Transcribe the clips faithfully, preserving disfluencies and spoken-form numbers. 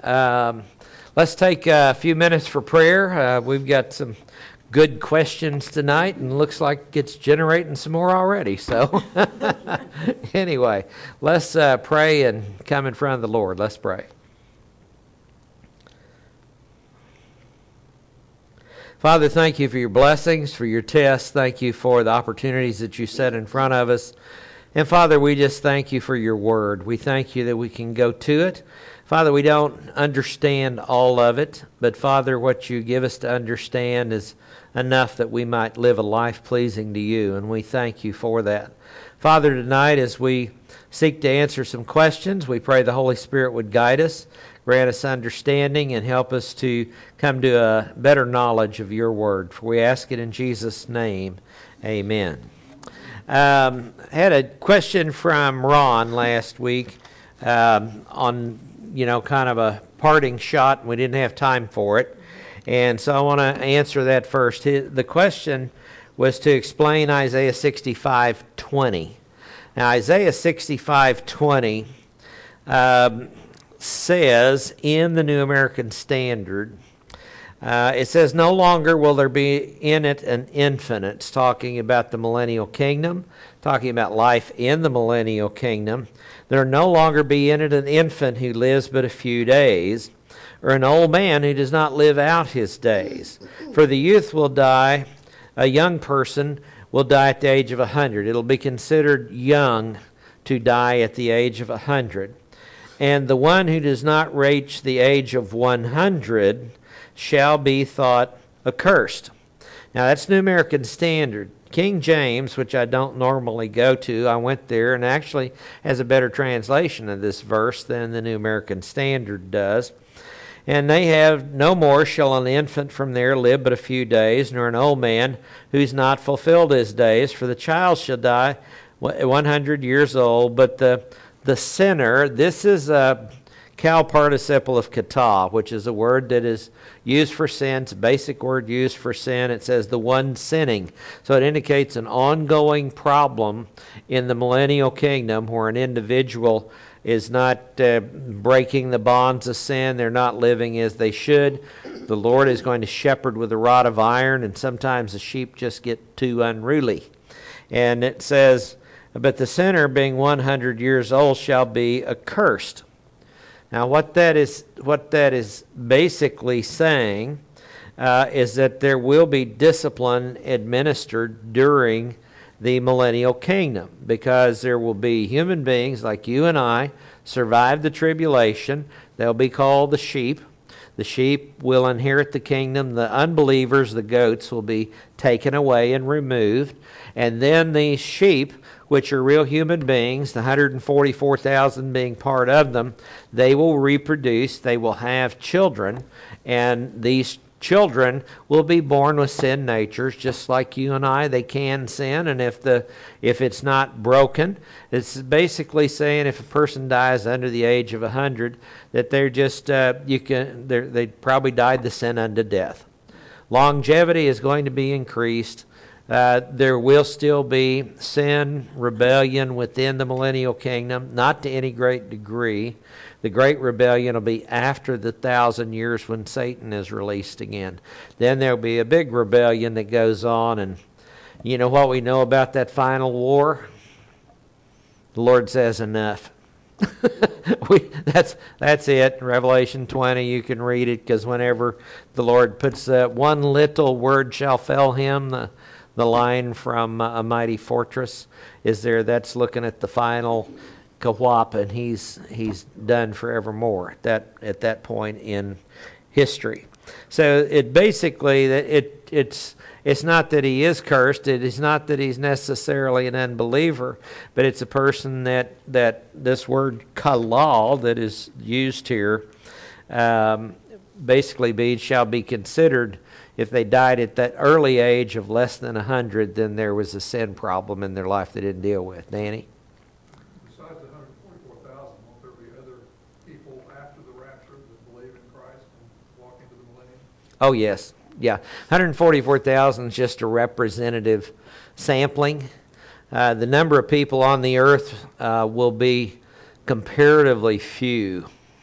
Um, let's take a few minutes for prayer. Uh, we've got some good questions tonight, and looks like it's generating some more already. So anyway, let's uh, pray and come in front of the Lord. Let's pray. Father, thank you for your blessings, for your tests. Thank you for the opportunities that you set in front of us. And Father, we just thank you for your word. We thank you that we can go to it. Father, we don't understand all of it, but Father, what you give us to understand is enough that we might live a life pleasing to you, and we thank you for that. Father, tonight as we seek to answer some questions, we pray the Holy Spirit would guide us, grant us understanding, and help us to come to a better knowledge of your word. For we ask it in Jesus' name, amen. Um, I had a question from Ron last week um, on, you know, kind of a parting shot, and we didn't have time for it. And so I want to answer that first. The question was to explain Isaiah sixty-five twenty. Now, Isaiah sixty-five twenty um, says in the New American Standard, Uh, it says, no longer will there be in it an infant. It's talking about the millennial kingdom, talking about life in the millennial kingdom. There will no longer be in it an infant who lives but a few days, or an old man who does not live out his days. For the youth will die, a young person will die at the age of a hundred. It'll be considered young to die at the age of a hundred. And the one who does not reach the age of one hundred shall be thought accursed. Now that's New American Standard. King James, which I don't normally go to, I went there and actually has a better translation of this verse than the New American Standard does. And they have, no more shall an infant from there live but a few days, nor an old man who's not fulfilled his days, for the child shall die one hundred years old. But the the sinner, this is a cal participle of kata, which is a word that is used for sin. It's a basic word used for sin. It says the one sinning. So it indicates an ongoing problem in the millennial kingdom where an individual is not uh, breaking the bonds of sin. They're not living as they should. The Lord is going to shepherd with a rod of iron, and sometimes the sheep just get too unruly. And it says, but the sinner being one hundred years old shall be accursed. Now, what that is, what that is basically saying uh, is that there will be discipline administered during the millennial kingdom, because there will be human beings like you and I survive the tribulation. They'll be called the sheep. The sheep will inherit the kingdom. The unbelievers, the goats, will be taken away and removed. And then these sheep, which are real human beings, the one hundred forty-four thousand being part of them, they will reproduce, they will have children, and these children will be born with sin natures, just like you and I. They can sin, and if the if it's not broken, it's basically saying if a person dies under the age of a hundred, that they're just uh, you can they're, they probably died the sin unto death. Longevity is going to be increased. Uh, there will still be sin, rebellion within the millennial kingdom, not to any great degree. The great rebellion will be after the thousand years when Satan is released again. Then there'll be a big rebellion that goes on, and you know what we know about that final war? The Lord says enough. we, that's that's it. Revelation twenty, you can read it, because whenever the Lord puts uh, one little word shall fail him, the The line from uh, A Mighty Fortress is there. That's looking at the final kawap, and he's he's done forevermore at that at that point in history. So it basically it it's it's not that he is cursed. It is not that he's necessarily an unbeliever, but it's a person that that this word kalal that is used here um, basically be shall be considered. If they died at that early age of less than one hundred, then there was a sin problem in their life they didn't deal with. Danny? Besides the one hundred forty-four thousand, won't there be other people after the rapture that believe in Christ and walk into the millennium? Oh, yes. Yeah. one hundred forty-four thousand is just a representative sampling. Uh, the number of people on the earth uh, will be comparatively few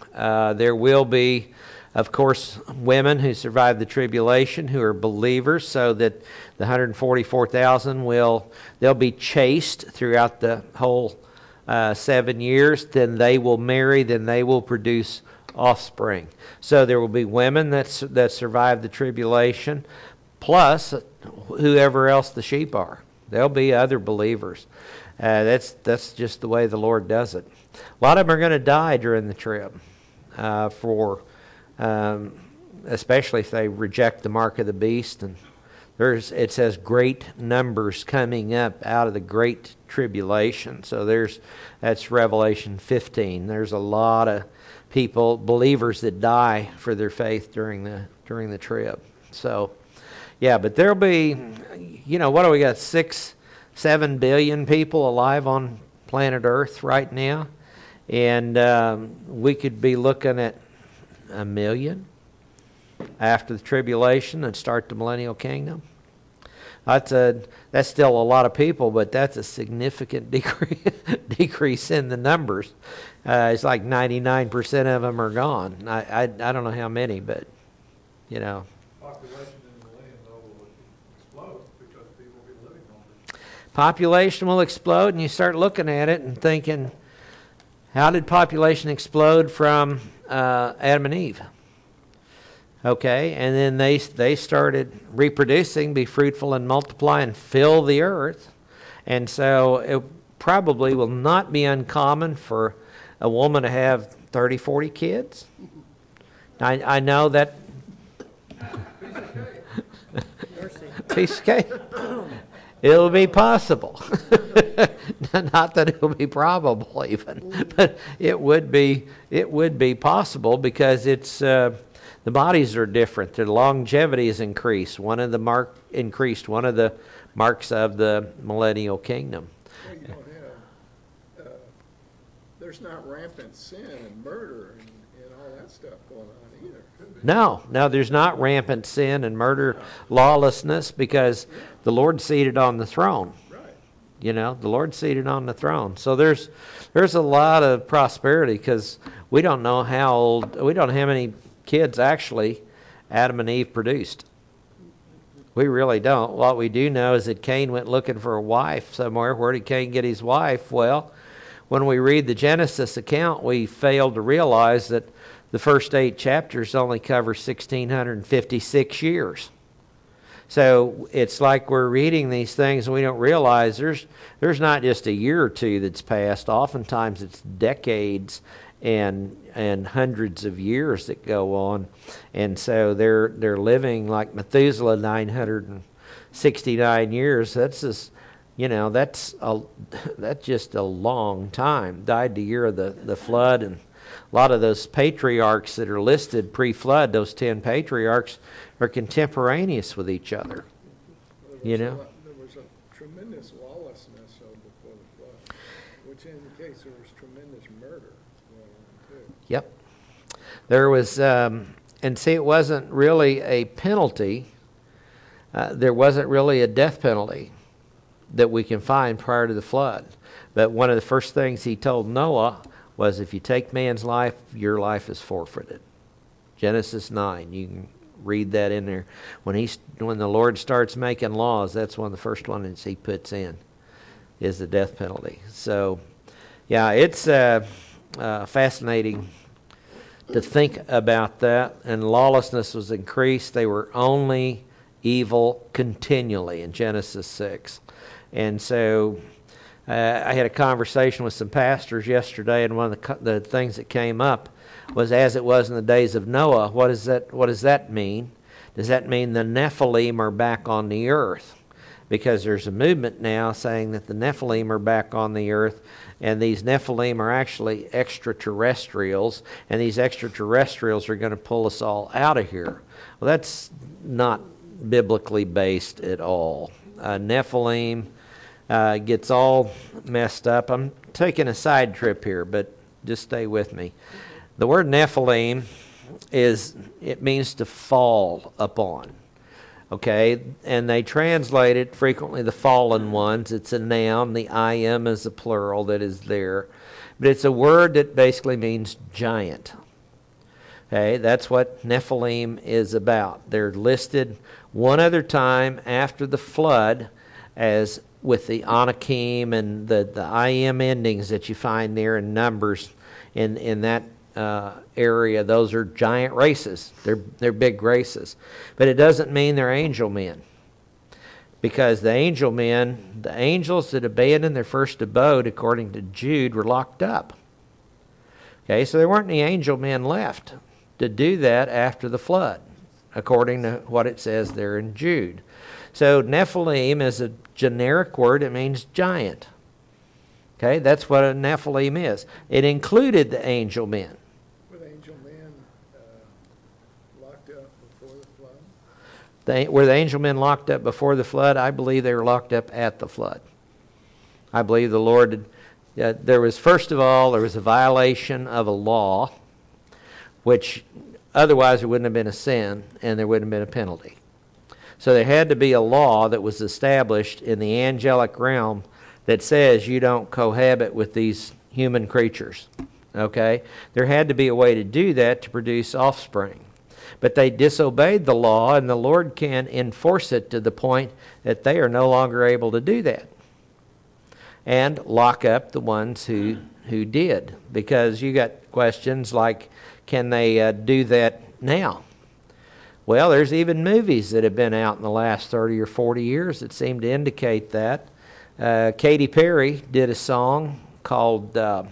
Uh, there will be, of course, women who survive the tribulation who are believers, so that the one hundred forty-four thousand will, they'll be chaste throughout the whole uh, seven years. Then they will marry, then they will produce offspring. So there will be women that, that survive the tribulation, plus whoever else the sheep are. There'll be other believers. Uh, that's that's just the way the Lord does it. A lot of them are going to die during the trib, uh, for um, especially if they reject the mark of the beast. And there's it says great numbers coming up out of the great tribulation. So there's that's Revelation fifteen. There's a lot of people, believers, that die for their faith during the during the trib. So, yeah, but there'll be, you know, what do we got? Six, seven billion people alive on planet Earth right now, and um, we could be looking at a million after the tribulation and start the millennial kingdom. That's a that's still a lot of people, but that's a significant decrease decrease in the numbers. Uh, it's like ninety-nine percent of them are gone. I, I I don't know how many, but you know. Population in the millennium, though, will explode because people will be living longer. Population will explode, and you start looking at it and thinking, how did population explode from uh, Adam and Eve? Okay, and then they they started reproducing, be fruitful and multiply and fill the earth. And so it probably will not be uncommon for a woman to have thirty, forty kids. I, I know that. Piece of cake. It'll be possible. Not that it will be probable even, but it would be it would be possible because it's uh, the bodies are different. Their longevity is increased. One of the mark increased. One of the marks of the millennial kingdom. Well, you don't have, uh, there's not rampant sin and murder and, and all that stuff going on either. No, no, there's not rampant sin and murder, lawlessness, because the Lord's seated on the throne. Right. You know, the Lord's seated on the throne. So there's there's a lot of prosperity because we don't know how old, we don't know how many kids actually Adam and Eve produced. We really don't. What we do know is that Cain went looking for a wife somewhere. Where did Cain get his wife? Well, when we read the Genesis account, we fail to realize that the first eight chapters only cover one thousand six hundred fifty-six years. So it's like we're reading these things and we don't realize there's there's not just a year or two that's passed. Oftentimes it's decades and and hundreds of years that go on. And so they're they're living like Methuselah, nine hundred sixty-nine years. That's just, you know, that's a that's just a long time. Died the year of the, the flood, and a lot of those patriarchs that are listed pre-flood, those ten patriarchs, are contemporaneous with each other. There You was a know? lot- There was a tremendous lawlessness uh, before the flood, which indicates there was tremendous murder going on too. Yep. There was, um, and see, it wasn't really a penalty. Uh, there wasn't really a death penalty that we can find prior to the flood. But one of the first things he told Noah was, if you take man's life, your life is forfeited. Genesis nine, you can read that in there. When he, when the Lord starts making laws, that's one of the first ones he puts in, is the death penalty. So, yeah, it's uh, uh, fascinating to think about that. And lawlessness was increased. They were only evil continually in Genesis six. And so uh, I had a conversation with some pastors yesterday, and one of the, co- the things that came up was, as it was in the days of Noah. What does that, what does that mean? Does that mean the Nephilim are back on the earth? Because there's a movement now saying that the Nephilim are back on the earth, and these Nephilim are actually extraterrestrials, and these extraterrestrials are going to pull us all out of here. Well, that's not biblically based at all. Uh, Nephilim uh, gets all messed up. I'm taking a side trip here, but just stay with me. The word Nephilim is, it means to fall upon. Okay, and they translate it frequently the fallen ones. It's a noun. The I am is a plural that is there. But it's a word that basically means giant. Okay, that's what Nephilim is about. They're listed one other time after the flood as with the Anakim and the, the I M endings that you find there in Numbers in, in that uh, area. Those are giant races. They're, they're big races. But it doesn't mean they're angel men. Because the angel men, the angels that abandoned their first abode, according to Jude, were locked up. Okay, so there weren't any angel men left to do that after the flood, according to what it says there in Jude. So Nephilim is a generic word. It means giant. Okay, that's what a Nephilim is. It included the angel men. Were the angel men uh, locked up before the flood? They, were the angel men locked up before the flood? I believe they were locked up at the flood. I believe the Lord had, uh, there was, first of all, there was a violation of a law, which otherwise there wouldn't have been a sin and there wouldn't have been a penalty. So there had to be a law that was established in the angelic realm that says you don't cohabit with these human creatures. Okay? There had to be a way to do that to produce offspring. But they disobeyed the law, and the Lord can enforce it to the point that they are no longer able to do that. And lock up the ones who, who did. Because you got questions like, can they uh, do that now? Well, there's even movies that have been out in the last thirty or forty years that seem to indicate that. Uh, Katy Perry did a song called uh,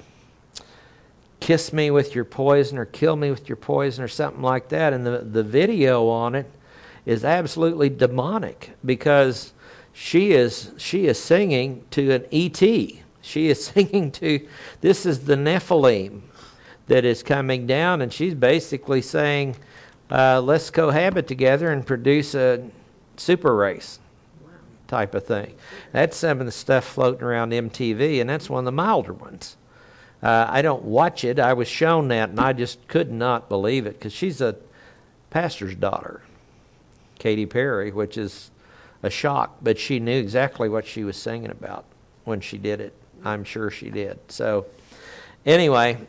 Kiss Me With Your Poison or Kill Me With Your Poison or something like that. And the, the video on it is absolutely demonic because she is, she is singing to an E T. She is singing to, this is the Nephilim that is coming down, and she's basically saying, uh, let's cohabit together and produce a super race type of thing. That's some of the stuff floating around M T V, and that's one of the milder ones. Uh, I don't watch it. I was shown that, and I just could not believe it because she's a pastor's daughter, Katy Perry, which is a shock. But she knew exactly what she was singing about when she did it. I'm sure she did. So anyway,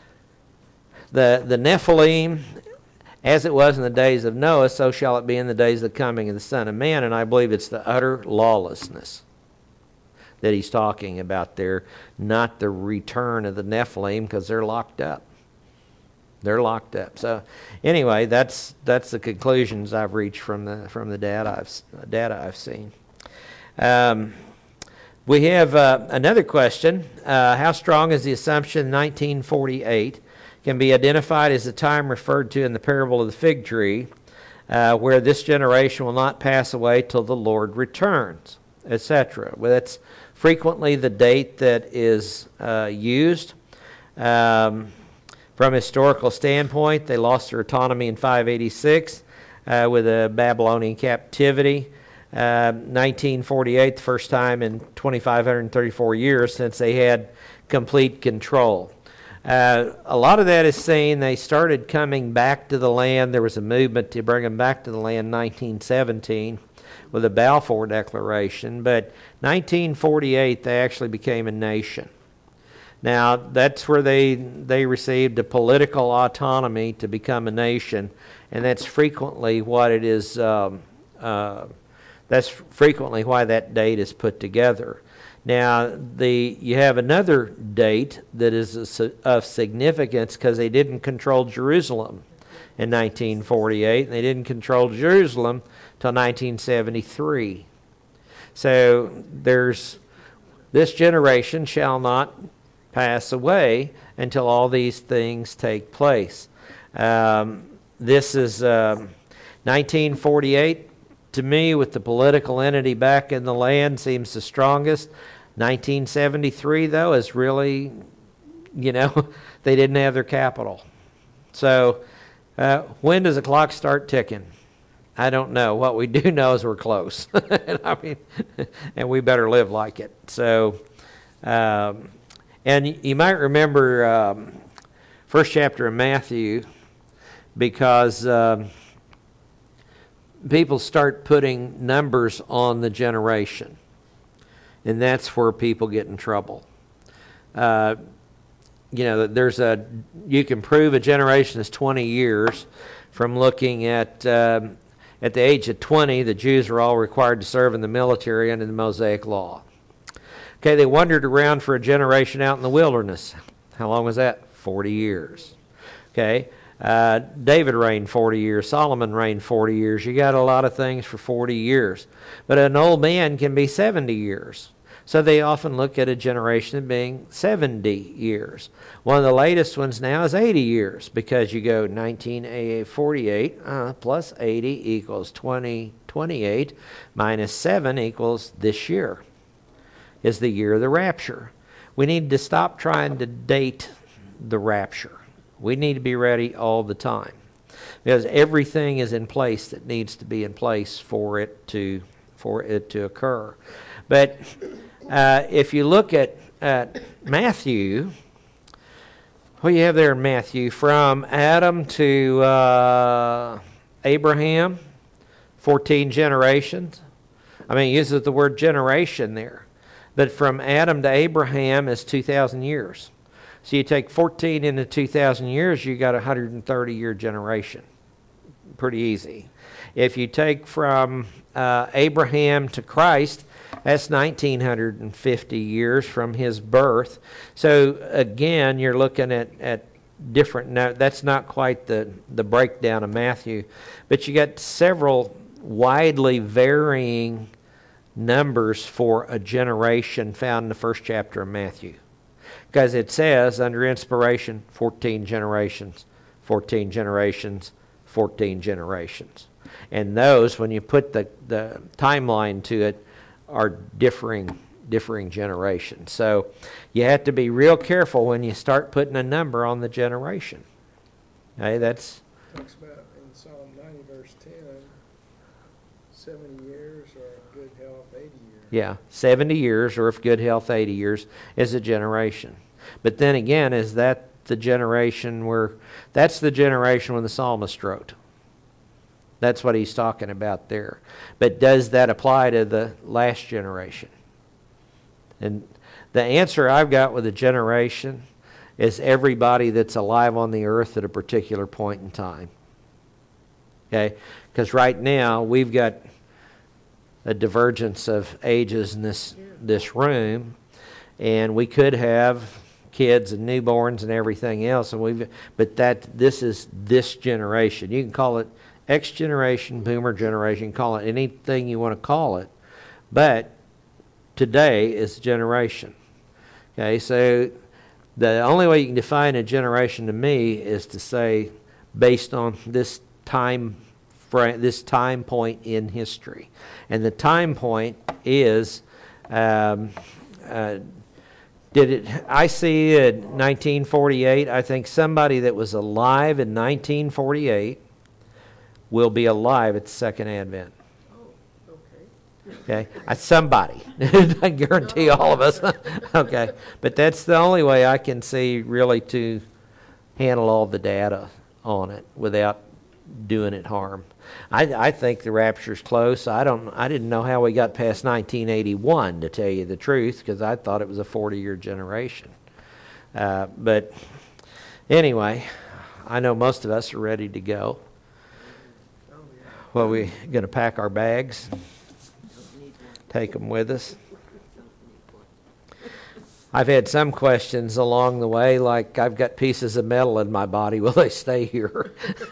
the, the Nephilim, as it was in the days of Noah, so shall it be in the days of the coming of the Son of Man. And I believe it's the utter lawlessness that he's talking about there, not the return of the Nephilim, because they're locked up. They're locked up. So anyway, that's that's the conclusions I've reached from the from the data I've data I've seen. Um, we have uh, another question: uh, how strong is the assumption nineteen forty-eight can be identified as the time referred to in the parable of the fig tree, uh, where this generation will not pass away till the Lord returns, et cetera. Well, that's frequently the date that is uh, used. Um, from a historical standpoint, they lost their autonomy in five eighty-six uh, with a Babylonian captivity. Uh, nineteen forty-eight, the first time in two thousand five hundred thirty-four years since they had complete control. Uh, a lot of that is saying they started coming back to the land. There was a movement to bring them back to the land in nineteen seventeen with the Balfour Declaration. But nineteen forty-eight, they actually became a nation. Now, that's where they they received a political autonomy to become a nation, and that's frequently what it is. Um, uh, that's frequently why that date is put together. Now, the you have another date that is of significance because they didn't control Jerusalem in nineteen forty-eight, and they didn't control Jerusalem till nineteen seventy-three. So there's this generation shall not pass away until all these things take place. Um, this is um, nineteen forty-eight. To me, with the political entity back in the land, seems the strongest. nineteen seventy-three, though, is really, you know, they didn't have their capital. So uh, when does the clock start ticking? I don't know. What we do know is we're close. I mean, and we better live like it. So, um, and you might remember um, first chapter of Matthew, because um, people start putting numbers on the generation. And that's where people get in trouble. Uh, you know, there's a, you can prove a generation is twenty years from looking at, um, at the age of twenty, the Jews were all required to serve in the military under the Mosaic Law. Okay, they wandered around for a generation out in the wilderness. How long was that? forty years. Okay, uh, David reigned forty years. Solomon reigned forty years. You got a lot of things for forty years. But an old man can be seventy years. So they often look at a generation as being seventy years. One of the latest ones now is eighty years, because you go nineteen forty-eight uh, plus eighty equals twenty twenty-eight minus seven equals this year is the year of the rapture. We need to stop trying to date the rapture. We need to be ready all the time, because everything is in place that needs to be in place for it to for it to occur. But uh, if you look at, at Matthew, what do you have there in Matthew? From Adam to uh, Abraham, fourteen generations. I mean, it uses the word generation there. But from Adam to Abraham is two thousand years. So you take fourteen into two thousand years, you got a one hundred thirty year generation. Pretty easy. If you take from uh, Abraham to Christ, that's one thousand nine hundred fifty years from his birth. So again, you're looking at, at different, no, that's not quite the, the breakdown of Matthew, but you got several widely varying numbers for a generation found in the first chapter of Matthew. Because it says, under inspiration, fourteen generations, fourteen generations, fourteen generations. And those, when you put the, the timeline to it, are differing differing generations. So you have to be real careful when you start putting a number on the generation. Okay, that's... Talks about in Psalm ninety, verse ten, seventy years, or in good health, eighty years. Yeah, seventy years, or if good health, eighty years, is a generation. But then again, is that the generation where, that's the generation when the psalmist wrote. That's what he's talking about there. But does that apply to the last generation? And the answer I've got with a generation is everybody that's alive on the earth at a particular point in time. Okay? Because right now, we've got a divergence of ages in this, this room, and we could have kids and newborns and everything else, and we've but that this is this generation. You can call it X generation, boomer generation, call it anything you want to call it, but today is generation. Okay, so the only way you can define a generation to me is to say based on this time frame, this time point in history, and the time point is um, uh, Did it? I see in nineteen forty-eight, I think somebody that was alive in nineteen forty-eight will be alive at the second advent. Oh, okay. Okay? I, somebody. I guarantee all of us. Okay. But that's the only way I can see really to handle all the data on it without doing it harm. I, I think the rapture's close. I don't. I didn't know how we got past nineteen eighty-one, to tell you the truth, because I thought it was a forty-year generation. Uh, but anyway, I know most of us are ready to go. Well, we going to pack our bags, take them with us. I've had some questions along the way, like I've got pieces of metal in my body. Will they stay here?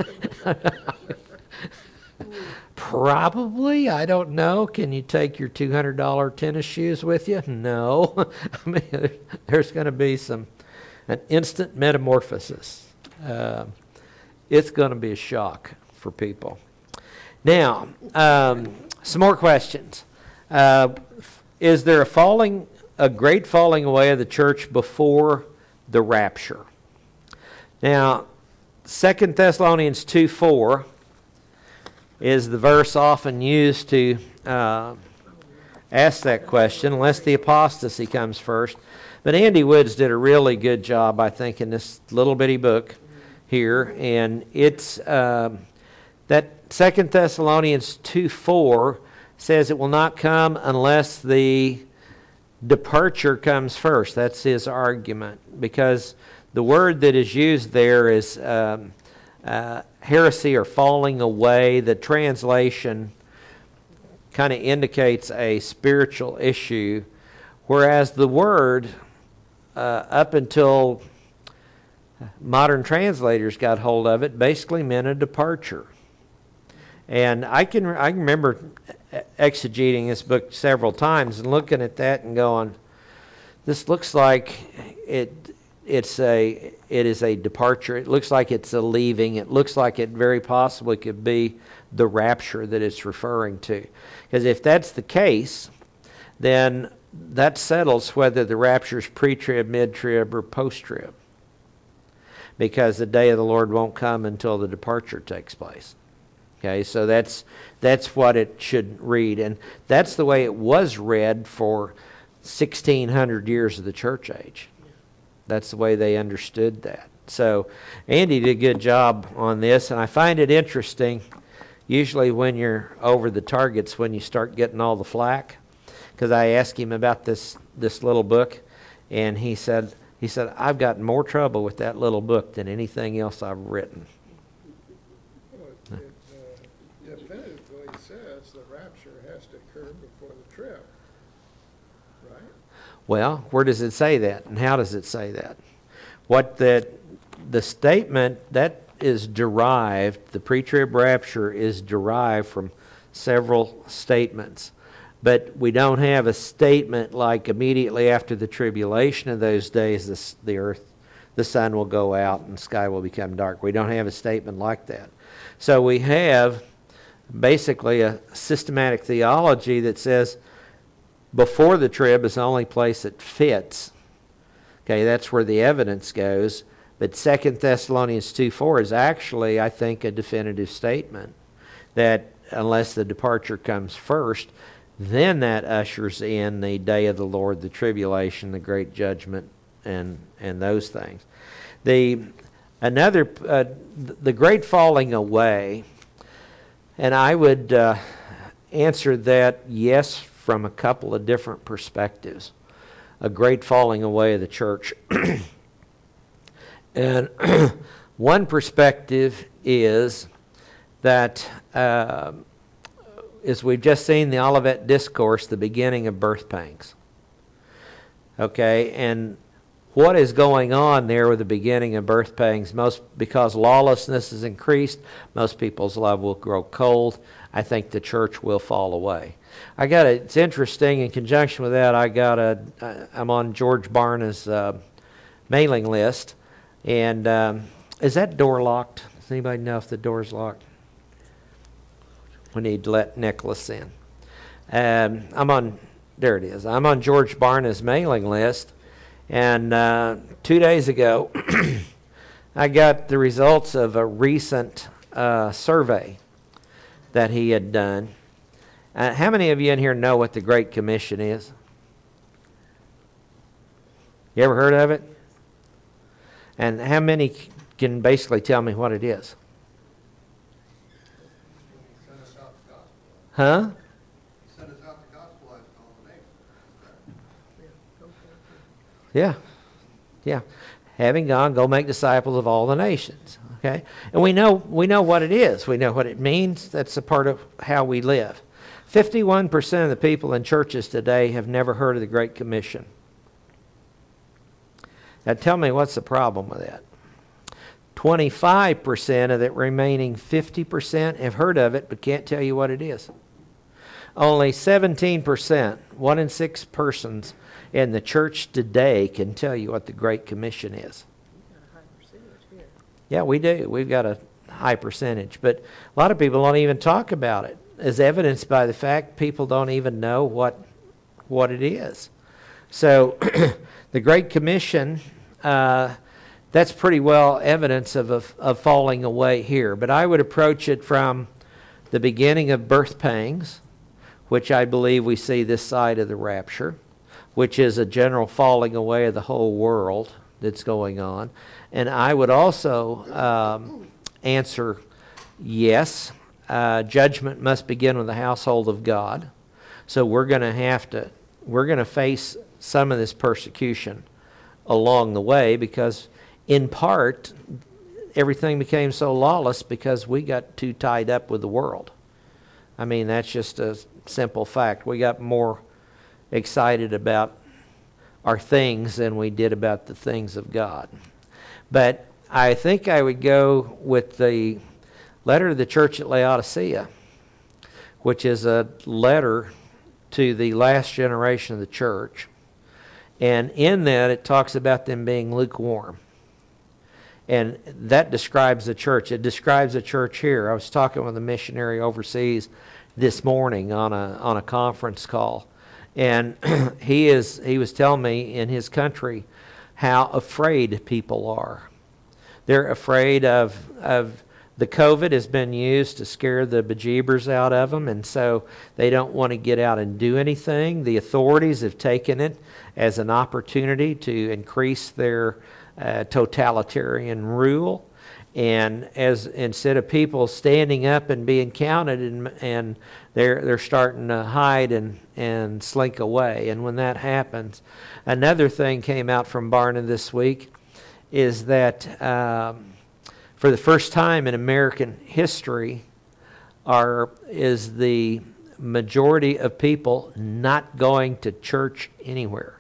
Probably. I don't know. Can you take your two hundred dollar tennis shoes with you? No. I mean, there's going to be some an instant metamorphosis. Uh, it's going to be a shock for people. Now, um, some more questions. Uh, is there a falling, a great falling away of the church before the rapture? Now, Second Thessalonians two four is the verse often used to uh, ask that question, unless the apostasy comes first. But Andy Woods did a really good job, I think, in this little bitty book here, and it's uh, that Second Thessalonians two four says it will not come unless the departure comes first. That's his argument, because the word that is used there is um, uh, heresy or falling away. The translation kind of indicates a spiritual issue, whereas the word, uh, up until modern translators got hold of it, basically meant a departure. And I can I can remember exegeting this book several times and looking at that and going, this looks like it it's a it is a departure. It looks like it's a leaving. It looks like it very possibly could be the rapture that it's referring to. Because if that's the case, then that settles whether the rapture is pre-trib, mid-trib, or post-trib. Because the day of the Lord won't come until the departure takes place. Okay, so that's that's what it should read. And that's the way it was read for sixteen hundred years of the church age. That's the way they understood that. So Andy did a good job on this, and I find it interesting. Usually when you're over the targets, when you start getting all the flack, because I asked him about this this little book, and he said he said I've gotten more trouble with that little book than anything else I've written. Well, it, it uh, definitively says the rapture has to occur before the trib, right? Well, where does it say that, and how does it say that? What that the statement that is derived, the pre-trib rapture is derived from several statements. But we don't have a statement like immediately after the tribulation of those days, the, the earth, the sun will go out and the sky will become dark. We don't have a statement like that. So we have basically a systematic theology that says before the trib is the only place it fits. Okay, that's where the evidence goes. But Second Thessalonians two four is actually, I think, a definitive statement that unless the departure comes first, then that ushers in the day of the Lord, the tribulation, the great judgment, and and those things. The another uh, the great falling away, and I would uh, answer that yes from a couple of different perspectives. A great falling away of the church. And one perspective is that, uh, as we've just seen the Olivet Discourse, the beginning of birth pangs. Okay, and what is going on there with the beginning of birth pangs? Most because lawlessness is increased, most people's love will grow cold. I think the church will fall away. I got a, it's interesting. In conjunction with that, I got a. I'm on George Barna's uh, mailing list. And um, is that door locked? Does anybody know if the door's locked? We need to let Nicholas in. Um, I'm on, there it is. I'm on George Barna's mailing list. And uh, two days ago, I got the results of a recent uh, survey that he had done. Uh, how many of you in here know what the Great Commission is? You ever heard of it? And how many can basically tell me what it is? Huh? Send us out the gospel to all the nations. Yeah. Yeah. Having gone, go make disciples of all the nations. Okay? And we know we know what it is. We know what it means. That's a part of how we live. fifty-one percent of the people in churches today have never heard of the Great Commission. Now tell me what's the problem with that? twenty-five percent of the remaining fifty percent have heard of it but can't tell you what it is. Only seventeen percent, one in six persons in the church today can tell you what the Great Commission is. Yeah, we do. We've got a high percentage. But a lot of people don't even talk about it, as evidenced by the fact people don't even know what what it is. So the Great Commission, uh, that's pretty well evidence of, of, of falling away here. But I would approach it from the beginning of birth pangs, which I believe we see this side of the rapture, which is a general falling away of the whole world that's going on. And I would also um, answer yes, uh, judgment must begin with the household of God. So we're going to have to, we're going to face some of this persecution along the way, because in part, everything became so lawless because we got too tied up with the world. I mean, that's just a simple fact. We got more excited about our things than we did about the things of God. But I think I would go with the letter to the church at Laodicea, which is a letter to the last generation of the church. And in that, it talks about them being lukewarm. And that describes the church. It describes the church here. I was talking with a missionary overseas this morning on a on a conference call. And he is he was telling me in his country how afraid people are. They're afraid of of the COVID has been used to scare the bejeebers out of them, and so they don't want to get out and do anything. The authorities have taken it as an opportunity to increase their uh, totalitarian rule. And as instead of people standing up and being counted, and and they're they're starting to hide and, and slink away. And when that happens, another thing came out from Barna this week is that um, for the first time in American history, are is the majority of people not going to church anywhere.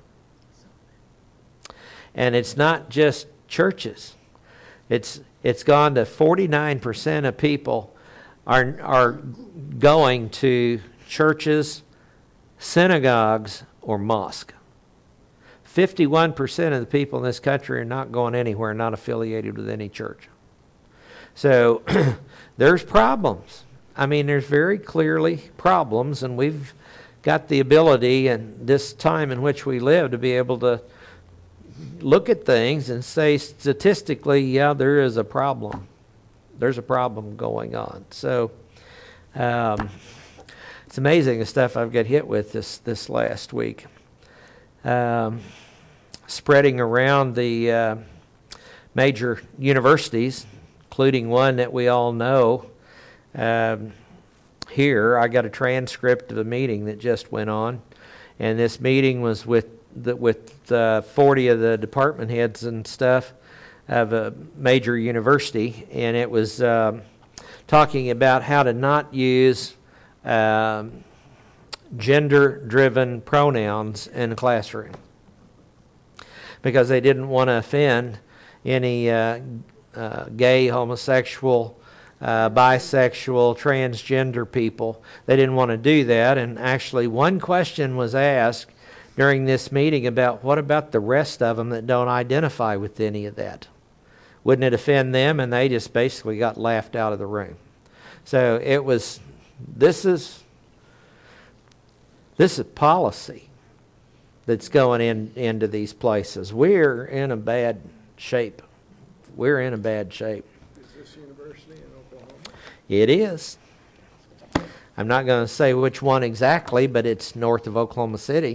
And it's not just churches. It's it's gone to forty-nine percent of people are are going to churches, synagogues, or mosque. fifty-one percent of the people in this country are not going anywhere, not affiliated with any church. So there's problems. I mean, there's very clearly problems, and we've got the ability in this time in which we live to be able to look at things and say statistically, yeah, there is a problem. There's a problem going on. So um, it's amazing the stuff I've got hit with this, this last week. Um, spreading around the uh, major universities, including one that we all know. Um, here, I got a transcript of a meeting that just went on, and this meeting was with the, with uh, forty of the department heads and stuff of a major university, and it was um, talking about how to not use um, gender-driven pronouns in the classroom because they didn't want to offend any uh, uh, gay, homosexual, uh, bisexual, transgender people. They didn't want to do that, and actually one question was asked during this meeting about what about the rest of them that don't identify with any of that? Wouldn't it offend them? And they just basically got laughed out of the room. So it was, this is, this is policy that's going in into these places. We're in a bad shape. We're in a bad shape. Is this university in Oklahoma? It is. I'm not going to say which one exactly, but it's north of Oklahoma City.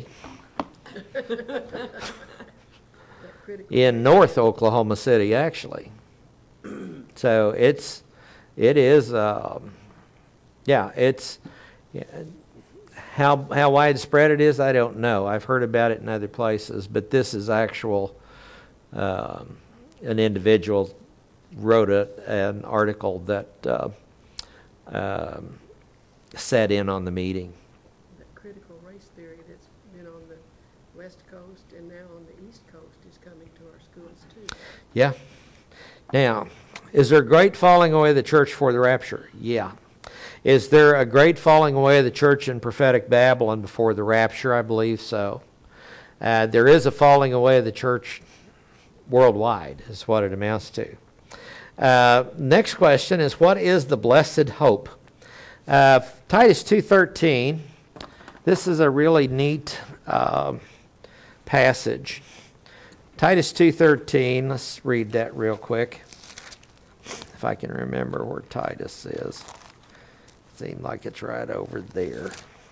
In North Oklahoma City, actually. So it's, it is, um, yeah, it's, yeah, how how widespread it is, I don't know. I've heard about it in other places, but this is actual, um, an individual wrote a, an article that uh, um, sat in on the meeting. That critical race theory that's been on the West Coast and now on the East Coast is coming to our schools too. Yeah. Now, is there a great falling away of the church for the rapture? Yeah. Is there a great falling away of the church in prophetic Babylon before the rapture? I believe so. Uh, there is a falling away of the church worldwide, is what it amounts to. Uh, next question is, what is the blessed hope? Uh, Titus two thirteen. This is a really neat uh, passage. Titus two thirteen. Let's read that real quick, if I can remember where Titus is. Seems like it's right over there.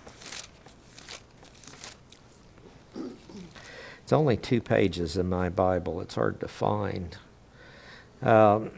It's only two pages in my Bible. It's hard to find. Um,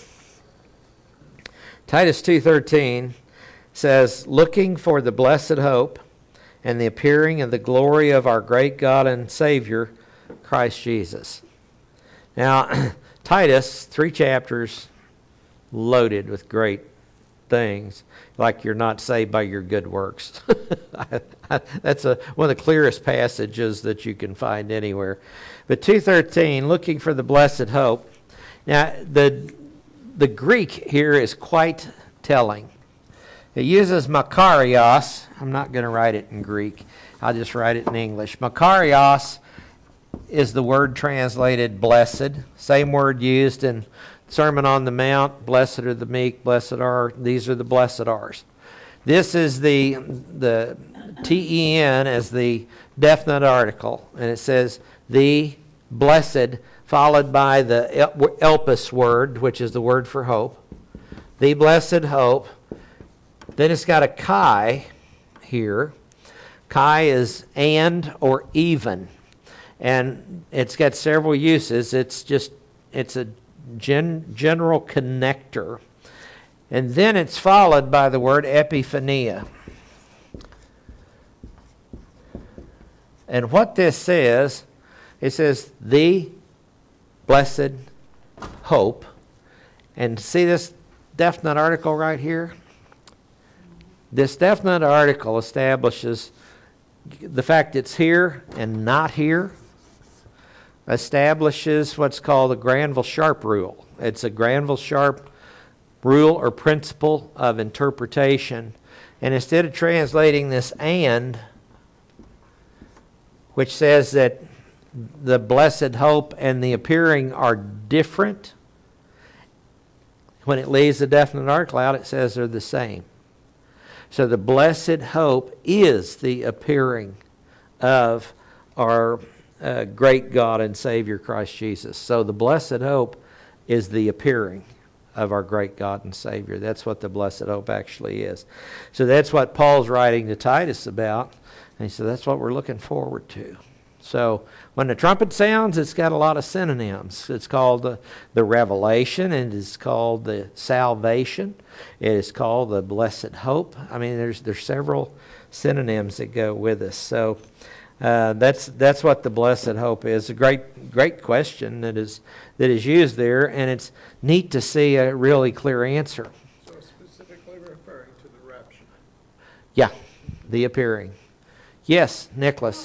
Titus two thirteen says, looking for the blessed hope and the appearing of the glory of our great God and Savior, Christ Jesus. Now, Titus, three chapters, loaded with great things, like you're not saved by your good works. That's a, one of the clearest passages that you can find anywhere. But two thirteen, looking for the blessed hope. Now, the, the Greek here is quite telling. It uses makarios. I'm not going to write it in Greek. I'll just write it in English. Makarios is the word translated blessed. Same word used in Sermon on the Mount. Blessed are the meek, blessed are, these are the blessed are's. This is the, the T E N as the definite article. And it says the blessed, followed by the elpis word, which is the word for hope. The blessed hope. Then it's got a chi here. Chi is and or even. And it's got several uses. It's just, it's a gen, general connector. And then it's followed by the word epiphania. And what this says, it says the blessed hope. And see this definite article right here? This definite article establishes the fact it's here and not here, establishes what's called the Granville-Sharp rule. It's a Granville-Sharp rule or principle of interpretation. And instead of translating this and, which says that the blessed hope and the appearing are different, when it leaves the definite article out, it says they're the same. So the blessed hope is the appearing of our uh, great God and Savior Christ Jesus. So the blessed hope is the appearing of our great God and Savior. That's what the blessed hope actually is. So that's what Paul's writing to Titus about. And he said that's what we're looking forward to. So when the trumpet sounds, it's got a lot of synonyms. It's called the, the revelation, and it's called the salvation. It is called the blessed hope. I mean, there's there's several synonyms that go with this. So uh, that's that's what the blessed hope is. A great great question that is that is used there, and it's neat to see a really clear answer. So specifically referring to the rapture. Yeah, the appearing. Yes, Nicholas.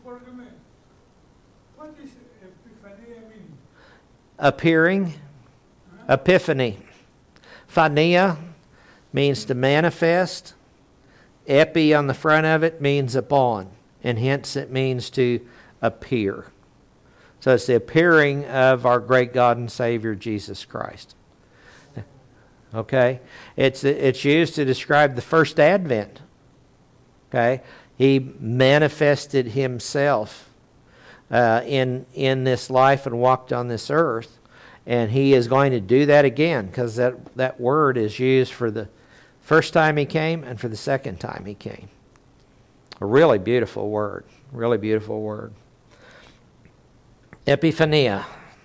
Appearing, epiphany. Phania means to manifest. Epi on the front of it means upon, and hence it means to appear. So it's the appearing of our great God and Savior Jesus Christ. Okay? It's it's used to describe the first advent. Okay? He manifested himself Uh, in in this life and walked on this earth, and he is going to do that again, because that, that word is used for the first time he came and for the second time he came. A really beautiful word, really beautiful word. Epiphania.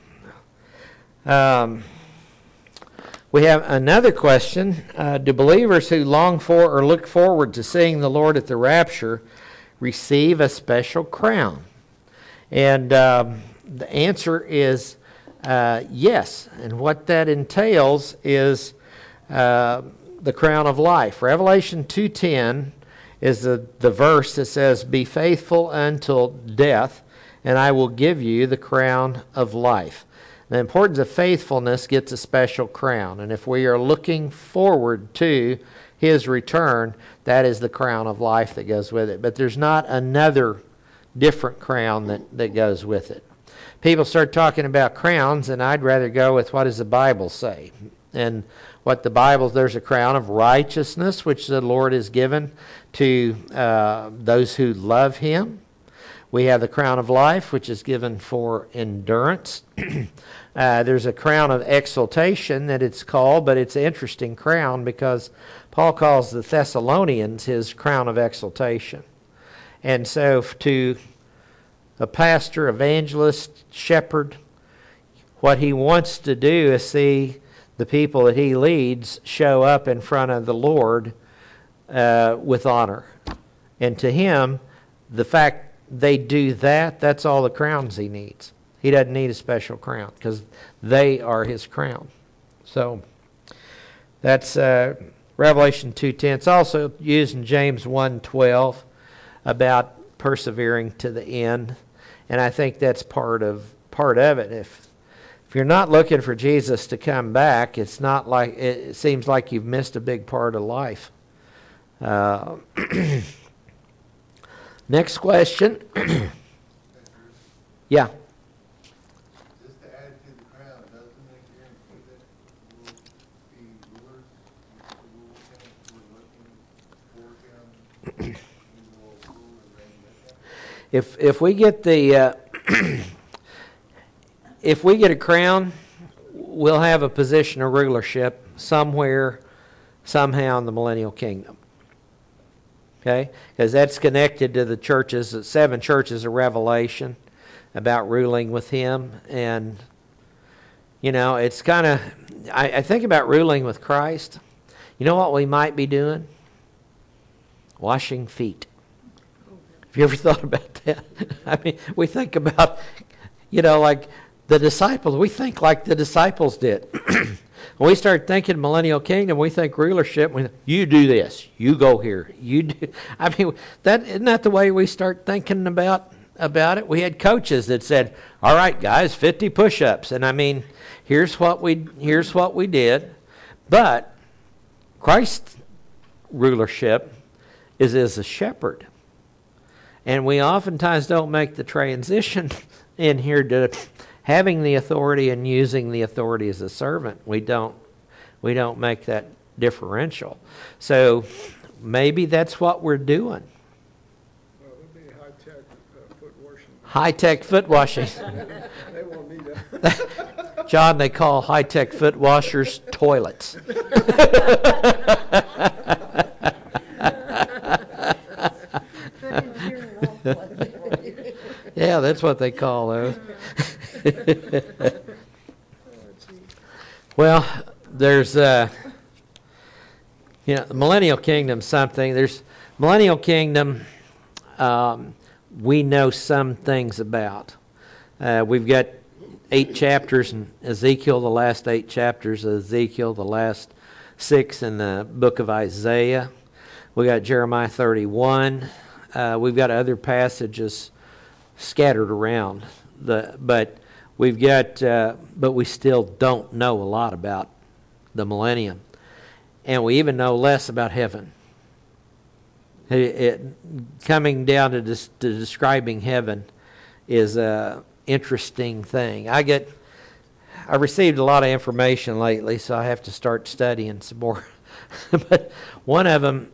Um, we have another question. Uh, do believers who long for or look forward to seeing the Lord at the rapture receive a special crown? And um, the answer is uh, yes. And what that entails is uh, the crown of life. Revelation two ten is the, the verse that says, "Be faithful until death, and I will give you the crown of life." The importance of faithfulness gets a special crown. And if we are looking forward to his return, that is the crown of life that goes with it. But there's not another different crown that, that goes with it. People start talking about crowns, and I'd rather go with what does the Bible say. And what the Bible, there's a crown of righteousness, which the Lord has given to uh, those who love him. We have the crown of life, which is given for endurance. uh, there's a crown of exaltation that it's called, but it's an interesting crown because Paul calls the Thessalonians his crown of exaltation. And so to a pastor, evangelist, shepherd, what he wants to do is see the people that he leads show up in front of the Lord uh, with honor. And to him, the fact they do that, that's all the crowns he needs. He doesn't need a special crown because they are his crown. So that's uh, Revelation two ten. It's also used in James one twelve about persevering to the end. And I think that's part of part of it. If if you're not looking for Jesus to come back, it's not like it seems like you've missed a big part of life. Uh, next question. Yeah. Just to add to the crown, doesn't it guarantee that we'll be rulers? Who will him, who are looking for him, who will rule and reign with him? If if we get the uh, if we get a crown, we'll have a position of rulership somewhere, somehow in the millennial kingdom. Okay, because that's connected to the churches, the seven churches of Revelation, about ruling with Him, and you know, it's kind of. I, I think about ruling with Christ. You know what we might be doing? Washing feet. Have you ever thought about that? I mean, we think about, you know, like the disciples. We think like the disciples did. When we start thinking millennial kingdom, we think rulership. We, you do this. You go here. You do. I mean, that isn't that the way we start thinking about about it? We had coaches that said, "All right, guys, fifty push-ups," and I mean, here's what we here's what we did. But Christ's rulership is as a shepherd. And we oftentimes don't make the transition in here to having the authority and using the authority as a servant. We don't we don't make that differential. So maybe that's what we're doing. Well, it'll be high-tech uh, foot washing. High-tech foot washing. They won't need that. John, they call high-tech foot washers toilets. Yeah, that's what they call those. Well, there's, uh, you know, the millennial kingdom. Something there's millennial kingdom. Um, we know some things about. Uh, we've got eight chapters in Ezekiel. The last eight chapters of Ezekiel. The last six in the book of Isaiah. We got Jeremiah thirty-one. Uh, we've got other passages scattered around, the but we've got uh, but we still don't know a lot about the millennium, and we even know less about heaven. It, it, coming down to, dis, to describing heaven is a interesting thing. I get I received a lot of information lately, so I have to start studying some more. But one of them,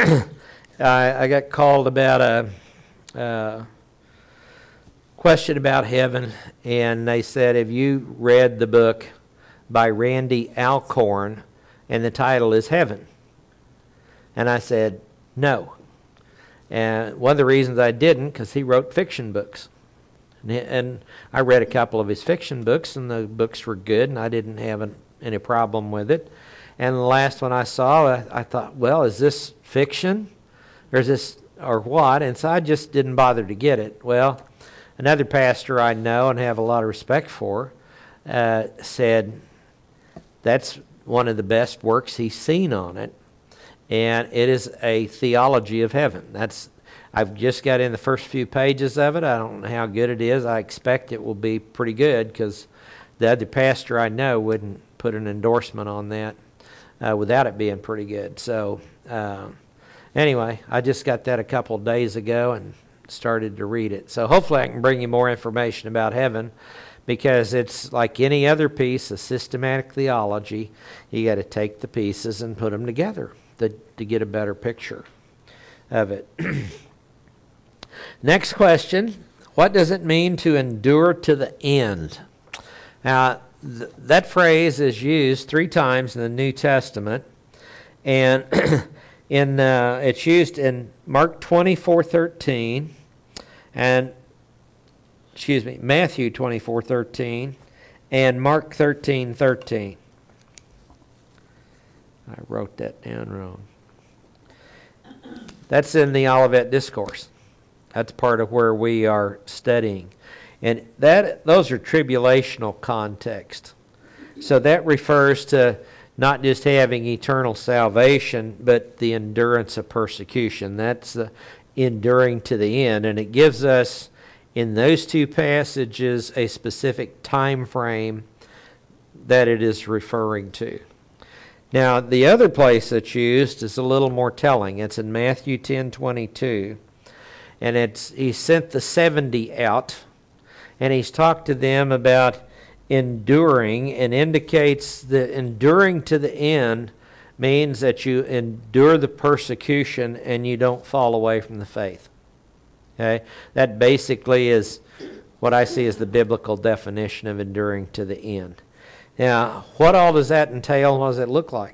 I, I got called about a. Uh, question about heaven, and they said, have you read the book by Randy Alcorn, and the title is Heaven? And I said, no. And one of the reasons I didn't, because he wrote fiction books. And, and I read a couple of his fiction books, and the books were good, and I didn't have an, any problem with it. And the last one I saw, I, I thought, well, is this fiction? Or is this, or what? And so I just didn't bother to get it. Well, another pastor I know and have a lot of respect for uh, said that's one of the best works he's seen on it, and it is a theology of heaven. That's I've just got in the first few pages of it. I don't know how good it is. I expect it will be pretty good because the other pastor I know wouldn't put an endorsement on that uh, without it being pretty good. So uh, anyway, I just got that a couple of days ago and started to read it. So hopefully I can bring you more information about heaven, because it's like any other piece of systematic theology. You got to take the pieces and put them together to, to get a better picture of it. Next question, what does it mean to endure to the end? Now, th- that phrase is used three times in the New Testament, and in uh, it's used in Mark twenty-four thirteen, and excuse me, Matthew twenty-four thirteen, and Mark thirteen thirteen. I wrote that down wrong. That's in the Olivet Discourse. That's part of where we are studying. And that those are tribulational context. So that refers to not just having eternal salvation, but the endurance of persecution. That's the enduring to the end. And it gives us, in those two passages, a specific time frame that it is referring to. Now, the other place that's used is a little more telling. It's in Matthew ten twenty-two. And it's he sent the seventy out, and he's talked to them about enduring, and indicates that enduring to the end means that you endure the persecution and you don't fall away from the faith. Okay? That basically is what I see as the biblical definition of enduring to the end. Now, what all does that entail? What does it look like?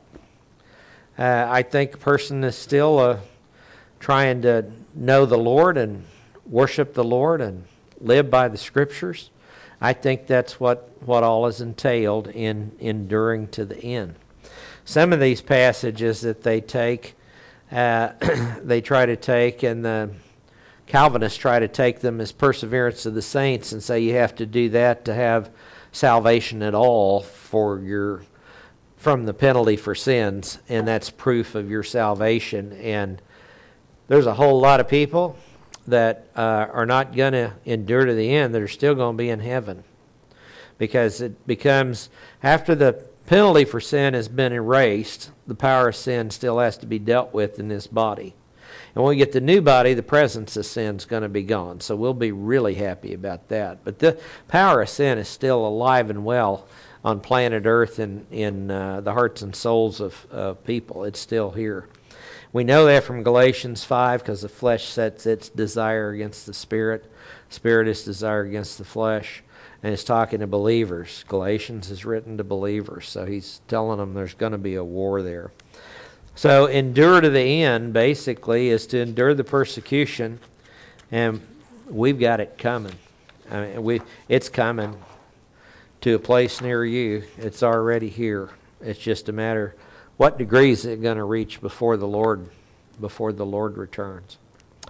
Uh, I think a person is still uh, trying to know the Lord and worship the Lord and live by the Scriptures. I think that's what, what all is entailed in enduring to the end. Some of these passages that they take, uh, they try to take, and the Calvinists try to take them as perseverance of the saints and say you have to do that to have salvation at all for your from the penalty for sins, and that's proof of your salvation. And there's a whole lot of people that uh, are not going to endure to the end that are still going to be in heaven, because it becomes, after the penalty for sin has been erased, the power of sin still has to be dealt with in this body. And when we get the new body, the presence of sin is going to be gone. So we'll be really happy about that. But the power of sin is still alive and well on planet Earth and in uh, the hearts and souls of uh, people. It's still here. We know that from Galatians five, because the flesh sets its desire against the spirit. Spirit is desire against the flesh. And it's talking to believers. Galatians is written to believers. So he's telling them there's going to be a war there. So endure to the end, basically, is to endure the persecution. And we've got it coming. I mean, we it's coming to a place near you. It's already here. It's just a matter what degree is it going to reach before the Lord before the Lord returns.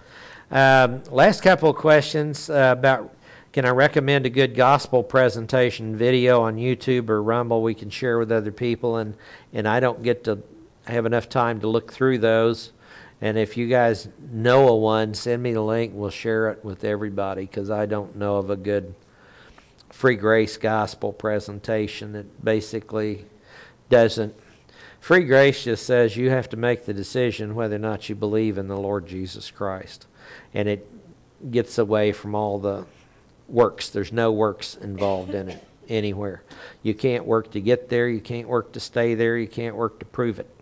Um, last couple of questions uh, about, can I recommend a good gospel presentation video on YouTube or Rumble we can share with other people? And, and I don't get to have enough time to look through those. And if you guys know of one, send me the link. We'll share it with everybody, because I don't know of a good free grace gospel presentation that basically doesn't. Free grace just says you have to make the decision whether or not you believe in the Lord Jesus Christ. And it gets away from all the works. There's no works involved in it anywhere. You can't work to get there. You can't work to stay there. You can't work to prove it.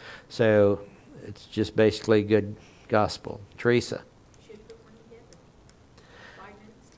So it's just basically good gospel. Teresa. Should put one together. Five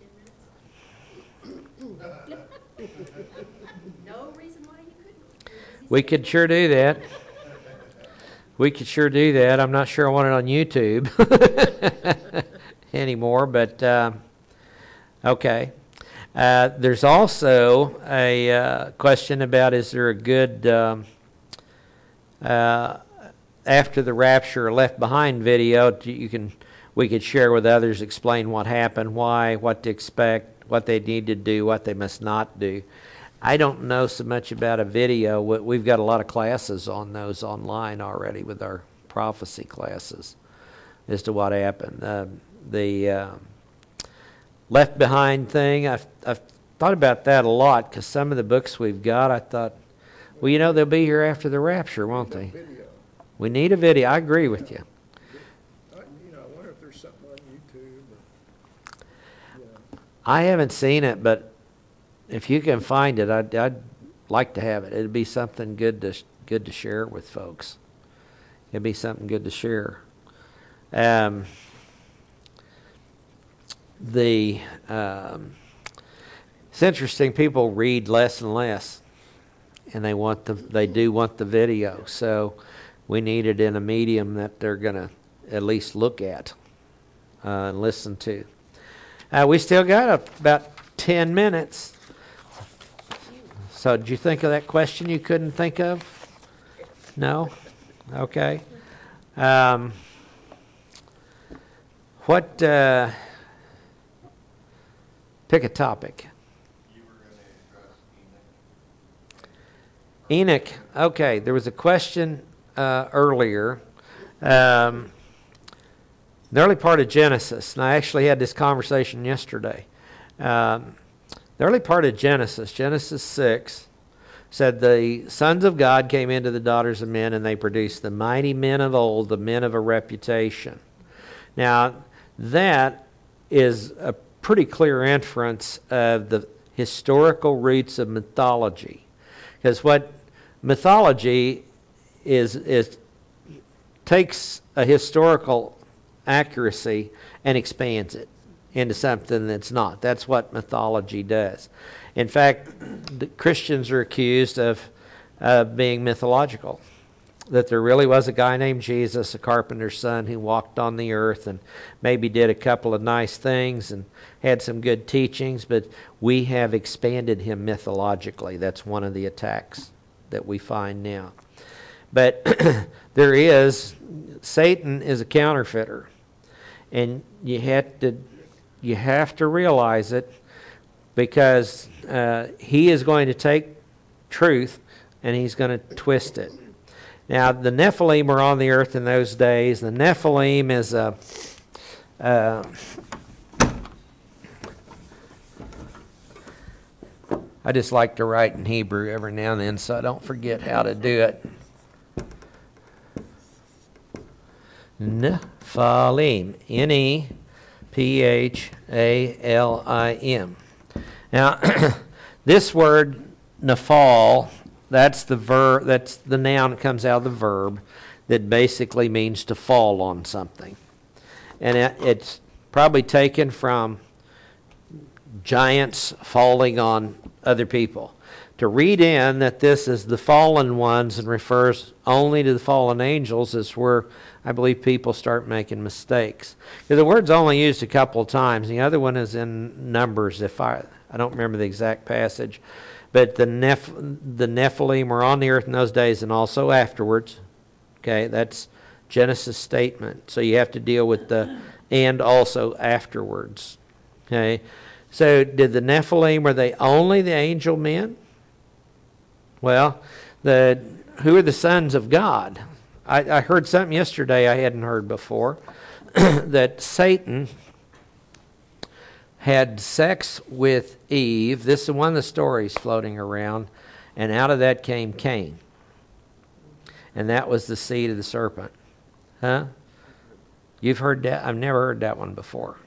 minutes, ten minutes. No reason why you couldn't. We could sure do that. We could sure do that. I'm not sure I want it on YouTube anymore, but uh, okay. Uh, there's also a uh, question about, is there a good um, uh, after the rapture or left behind video you can we could share with others, explain what happened, why, what to expect, what they need to do, what they must not do. I don't know so much about a video. We've got a lot of classes on those online already with our prophecy classes as to what happened. Uh, the uh, left behind thing, I've, I've thought about that a lot, because some of the books we've got, I thought, well, you know, they'll be here after the rapture, won't they? Video. We need a video. I agree with you. I, you know, I wonder if there's something on YouTube. Or, you know. I haven't seen it, but if you can find it, I'd, I'd like to have it. It'd be something good to good to share with folks. It'd be something good to share. Um, the um, it's interesting. People read less and less, and they want the they do want the video. So we need it in a medium that they're going to at least look at uh, and listen to. Uh, we still got a, about ten minutes. So did you think of that question you couldn't think of? No? Okay. Um, what, uh, Pick a topic. You were going to address Enoch. Enoch. Okay, there was a question uh, earlier. Um, the early part of Genesis, and I actually had this conversation yesterday. Um, the early part of Genesis, Genesis six, said the sons of God came into the daughters of men, and they produced the mighty men of old, the men of a reputation. Now, that is a pretty clear inference of the historical roots of mythology. Because what mythology is, is takes a historical accuracy and expands it into something that's not. That's what mythology does. In fact, the Christians are accused of uh, being mythological. That there really was a guy named Jesus, a carpenter's son, who walked on the earth and maybe did a couple of nice things and had some good teachings, but we have expanded him mythologically. That's one of the attacks that we find now. But there is, Satan is a counterfeiter. And you have to, you have to realize it, because uh, he is going to take truth and he's going to twist it. Now, the Nephilim were on the earth in those days. The Nephilim is a... Uh, I just like to write in Hebrew every now and then so I don't forget how to do it. Nephalim. N E P H A L I M. Now, this word, nephal, that's the verb, that's the noun that comes out of the verb that basically means to fall on something. And it, it's probably taken from giants falling on other people. To read in that this is the fallen ones and refers only to the fallen angels is where I believe people start making mistakes. The word's only used a couple of times. The other one is in Numbers, if I I don't remember the exact passage. But the Neph the Nephilim were on the earth in those days and also afterwards. Okay, that's Genesis statement. So you have to deal with the and also afterwards. Okay, so did the Nephilim, were they only the angel men? Well, the who are the sons of God? I, I heard something yesterday I hadn't heard before, that Satan had sex with Eve. This is one of the stories floating around, and out of that came Cain. And that was the seed of the serpent. Huh? You've heard that? I've never heard that one before.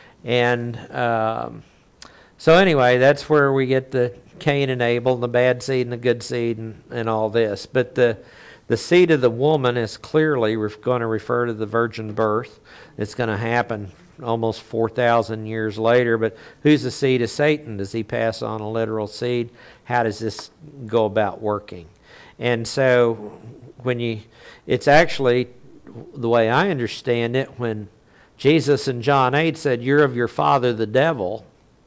And um, so anyway, that's where we get the Cain and Abel, the bad seed and the good seed, and, and all this. But the the seed of the woman is clearly ref- going to refer to the virgin birth. It's going to happen almost four thousand years later. But who's the seed of Satan? Does he pass on a literal seed? How does this go about working? And so when you, it's actually, the way I understand it, when Jesus in John eight said, "You're of your father the devil,"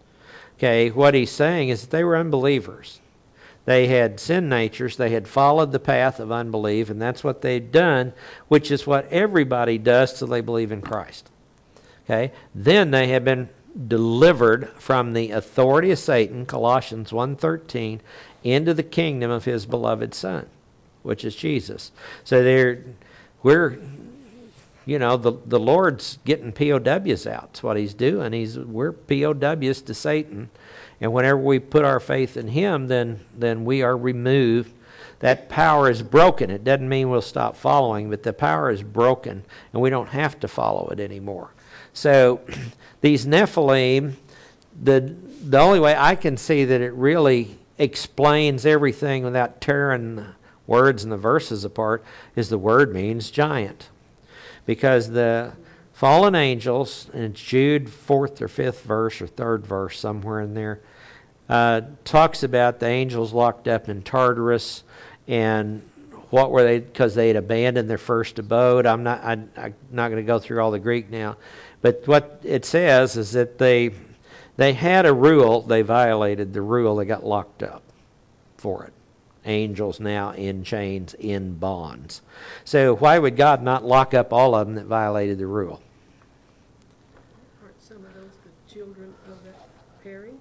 okay, what he's saying is that they were unbelievers. They had sin natures. They had followed the path of unbelief, and that's what they'd done, which is what everybody does till they believe in Christ. Okay? Then they have been delivered from the authority of Satan, Colossians one thirteen, into the kingdom of his beloved Son, which is Jesus. So they're, we're, you know, the, the Lord's getting P O Ws out. That's what he's doing. He's, we're P O Ws to Satan. And whenever we put our faith in him, then, then we are removed. That power is broken. It doesn't mean we'll stop following, but the power is broken, and we don't have to follow it anymore. So these Nephilim, the, the only way I can see that it really explains everything without tearing the words and the verses apart is the word means giant. Because the fallen angels, in Jude fourth or fifth verse or third verse, somewhere in there, uh, talks about the angels locked up in Tartarus, and what were they? Because they had abandoned their first abode. I'm not. I, I'm not going to go through all the Greek now, but what it says is that they they had a rule. They violated the rule. They got locked up for it. Angels now in chains, in bonds. So why would God not lock up all of them that violated the rule? Aren't some of those the children of that Perry?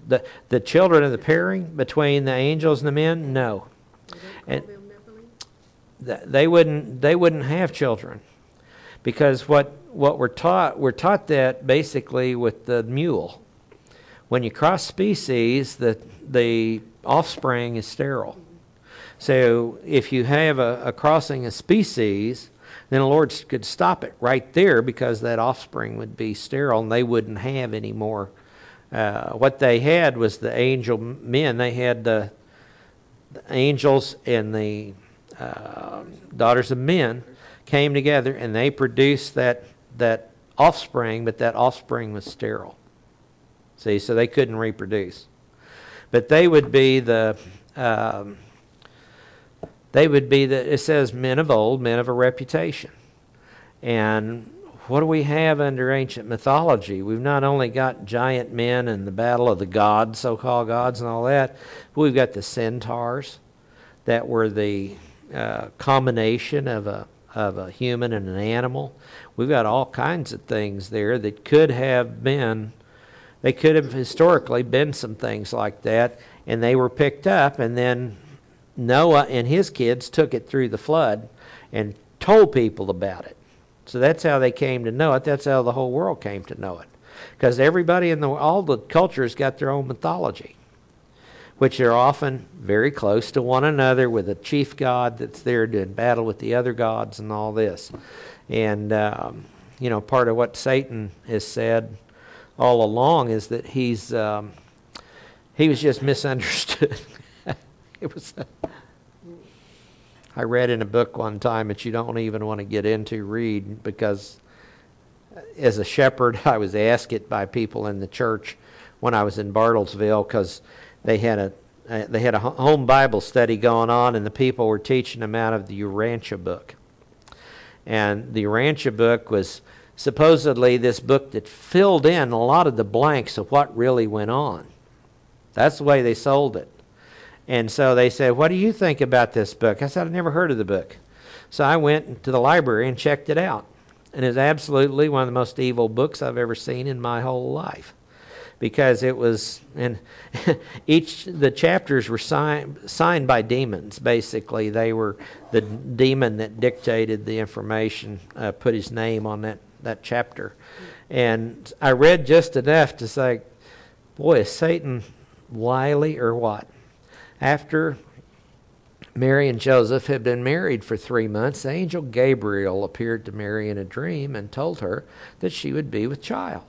The, the children of the pairing between the angels and the men, no. They And- don't call them Nephilim? Th- They wouldn't, they wouldn't have children. Because what, what we're taught, we're taught that basically with the mule. When you cross species, the, the offspring is sterile. So if you have a, a crossing of species, then the Lord could stop it right there because that offspring would be sterile and they wouldn't have any more. Uh, what they had was the angel men. They had the, the angels and the uh, daughters of men came together and they produced that, that offspring, but that offspring was sterile. See, so they couldn't reproduce. But they would be the... Um, They would be the, it says, men of old, men of a reputation. And what do we have under ancient mythology? We've not only got giant men and the battle of the gods, so-called gods and all that, but we've got the centaurs that were the uh, combination of a, of a human and an animal. We've got all kinds of things there that could have been, they could have historically been some things like that, and they were picked up, and then Noah and his kids took it through the flood and told people about it. So that's how they came to know it. That's how the whole world came to know it. Because everybody in the, all the cultures got their own mythology, which are often very close to one another with a chief god that's there doing battle with the other gods and all this. And, um, you know, part of what Satan has said all along is that he's, um, he was just misunderstood. It was. I read in a book one time that you don't even want to get into read because as a shepherd I was asked it by people in the church when I was in Bartlesville because they had a uh, they had a home Bible study going on and the people were teaching them out of the Urantia book. And the Urantia book was supposedly this book that filled in a lot of the blanks of what really went on. That's the way they sold it. And so they said, what do you think about this book? I said, I've never heard of the book. So I went to the library and checked it out. And it's absolutely one of the most evil books I've ever seen in my whole life. Because it was, and each, the chapters were signed, signed by demons, basically. They were, the demon that dictated the information uh, put his name on that, that chapter. And I read just enough to say, boy, is Satan wily or what? After Mary and Joseph had been married for three months, the angel Gabriel appeared to Mary in a dream and told her that she would be with child.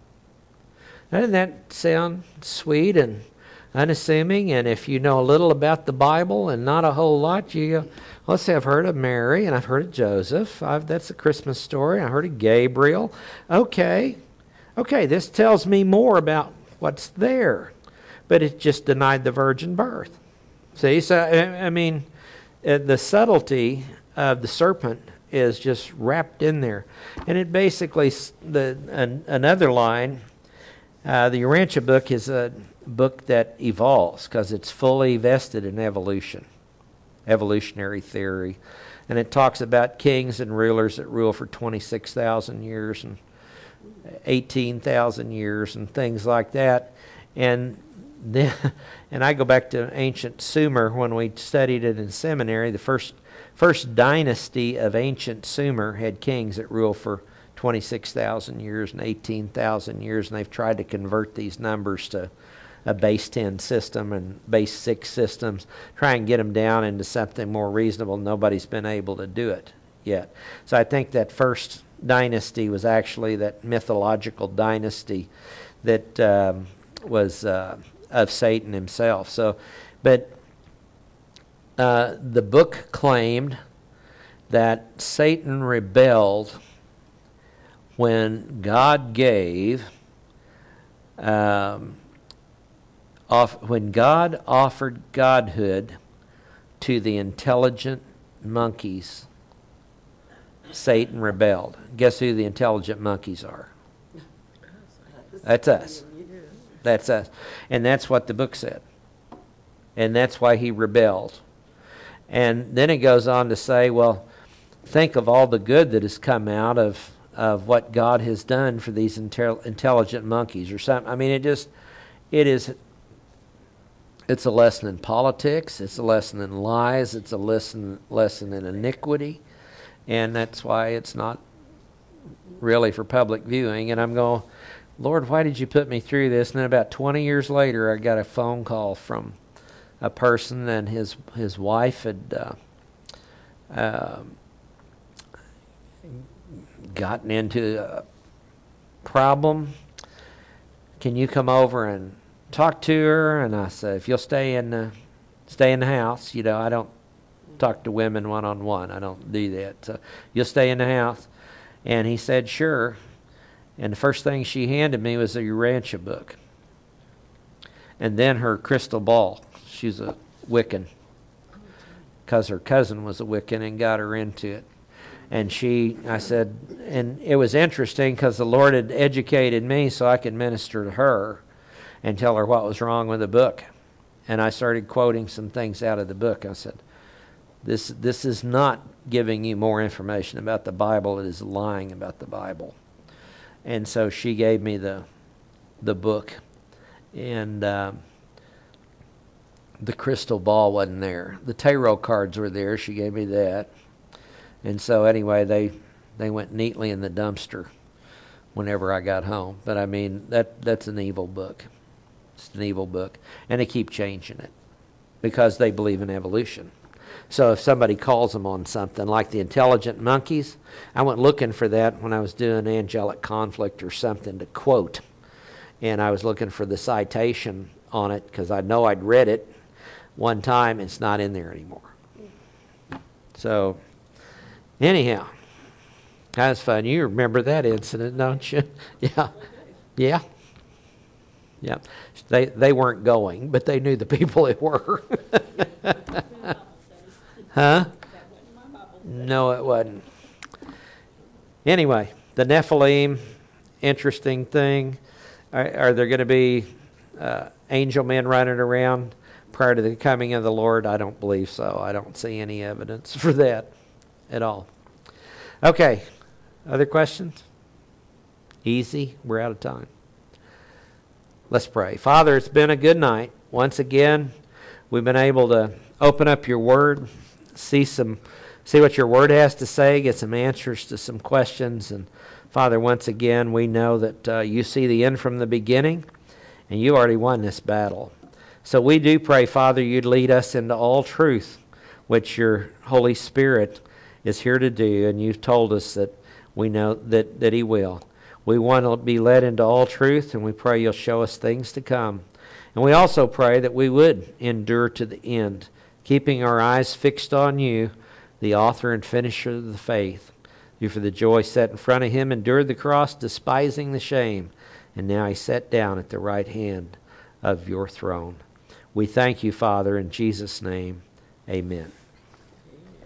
Doesn't that sound sweet and unassuming? And if you know a little about the Bible and not a whole lot, you go, let's say I've heard of Mary and I've heard of Joseph. I've, that's a Christmas story. I heard of Gabriel. Okay, okay, this tells me more about what's there. But it just denied the virgin birth. See, so, I mean, uh, the subtlety of the serpent is just wrapped in there. And it basically, the an, another line, uh, the Urantia book is a book that evolves because it's fully vested in evolution, evolutionary theory. And it talks about kings and rulers that rule for twenty-six thousand years and eighteen thousand years and things like that. And then, and I go back to ancient Sumer when we studied it in seminary. The first first dynasty of ancient Sumer had kings that ruled for twenty-six thousand years and eighteen thousand years, and they've tried to convert these numbers to a base ten system and base six systems, try and get them down into something more reasonable. Nobody's been able to do it yet. So I think that first dynasty was actually that mythological dynasty that um, was... Uh, of Satan himself. So, but uh, the book claimed that Satan rebelled when God gave, um, off, when God offered godhood to the intelligent monkeys. Satan rebelled. Guess who the intelligent monkeys are? That's us. That's us. And that's what the book said. And that's why he rebelled. And then it goes on to say, well, think of all the good that has come out of, of what God has done for these intel- intelligent monkeys or something. I mean, it just, it is, it's a lesson in politics. It's a lesson in lies. It's a lesson, lesson in iniquity. And that's why it's not really for public viewing. And I'm going, Lord, why did you put me through this? And then about twenty years later, I got a phone call from a person, and his his wife had uh, uh, gotten into a problem. Can you come over and talk to her? And I said, if you'll stay in the stay in the house, you know, I don't talk to women one on one. I don't do that. So you'll stay in the house. And he said, sure. And the first thing she handed me was a Urantia book. And then her crystal ball. She's a Wiccan. Because her cousin was a Wiccan and got her into it. And she, I said, and it was interesting because the Lord had educated me so I could minister to her and tell her what was wrong with the book. And I started quoting some things out of the book. I said, this, this is not giving you more information about the Bible. It is lying about the Bible. And so she gave me the the book, and uh, the crystal ball wasn't there. The tarot cards were there. She gave me that. And so anyway, they they went neatly in the dumpster whenever I got home. But I mean, that that's an evil book. It's an evil book. And they keep changing it because they believe in evolution. So if somebody calls them on something like the intelligent monkeys, I went looking for that when I was doing angelic conflict or something to quote. And I was looking for the citation on it because I know I'd read it one time. It's not in there anymore. So anyhow, that was fun. You remember that incident, don't you? Yeah. Yeah. Yeah. They, they weren't going, but they knew the people that were. Huh? No, it wasn't. Anyway, the Nephilim, interesting thing. Are, are there going to be uh, angel men running around prior to the coming of the Lord? I don't believe so. I don't see any evidence for that at all. Okay, other questions? Easy. We're out of time. Let's pray. Father, it's been a good night. Once again, we've been able to open up your word, see some, see what your word has to say, get some answers to some questions. And Father, once again, we know that uh, you see the end from the beginning, and you already won this battle. So we do pray, Father, you'd lead us into all truth, which your Holy Spirit is here to do, and you've told us that we know that, that he will. We want to be led into all truth, and we pray you'll show us things to come. And we also pray that we would endure to the end, keeping our eyes fixed on you, the author and finisher of the faith. You, for the joy set in front of him, endured the cross, despising the shame, and now he sat down at the right hand of your throne. We thank you, Father, in Jesus' name. Amen.